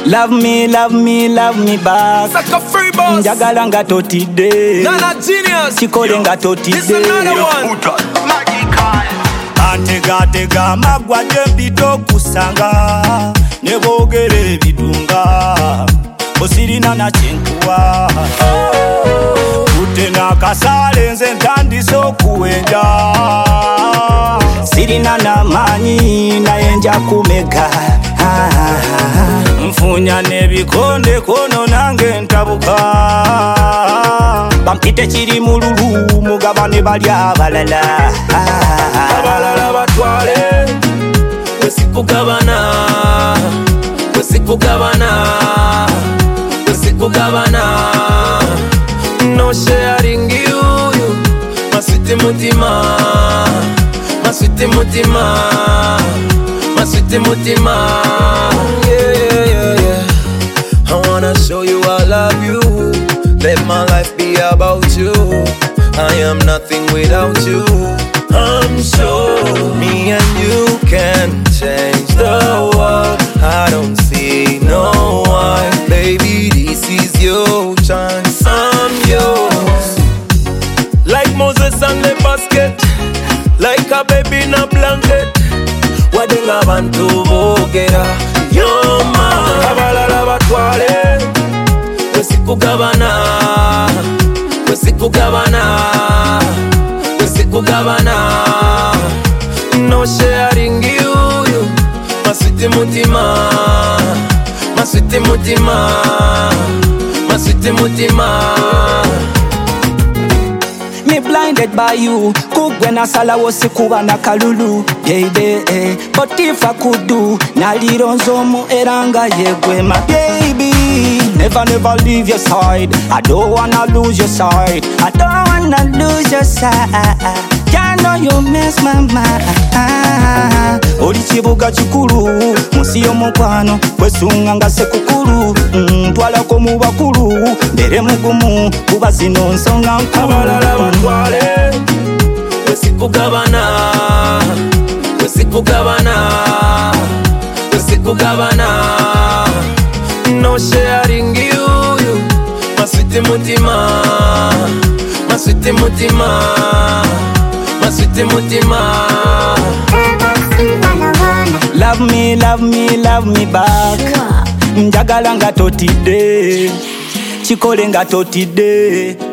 Love me, love me, love me back. Saka free boss. Njagala nga totide. Nana genius. Chikole nga totide. This another one. Antegatega magwa jempito kusanga. Nebogere bidunga. Osirina na chenkuwa. Utena kasale nze ntandiso kuwenja. Sirina na manyi na yenja kumega. Mfunya nebikonde kono nange ntabuka. Bampite chiri mululu mugabane bali abalala. Abalala batwale wesikugabana, wesikugabana, wesikugabana. No sharing you, maswiti mutima, maswiti mutima, maswiti mutima. Yeah. I wanna show you I love you. Let my life be about you. I am nothing without you. I'm sure me and you can change the world. I don't see no one. Baby, this is your chance. I'm yours. Like Moses and the basket. Like a baby in a blanket. Wadenga bantu bogera. You're mine. Abalala batwale wesikugabana, wesikugabana, wesikugabana. No sharing you, maswiti mutima, maswiti mutima, maswiti mutima. Me blinded by you. Kugwena sala wasikuba na kalulu. Baby, but if I could do nalironzo mu eranga yegwe my baby. Never leave your side. I don't wanna lose your side. I don't wanna lose your side. I know you miss my mind. Oli chibuga chikulu musiyo mukwano kwesunga nga sekukulu. Twalako mu bakulu ndere mugumu kuba zino nsonga nkulu. Abalala batwale wesikugabana, wesikugabana, wesikugabana. No sharing you, maswiti mutima, maswiti mutima, maswiti mutima. Love me, love me, love me back. Njagala nga totide. Chikole nga totide.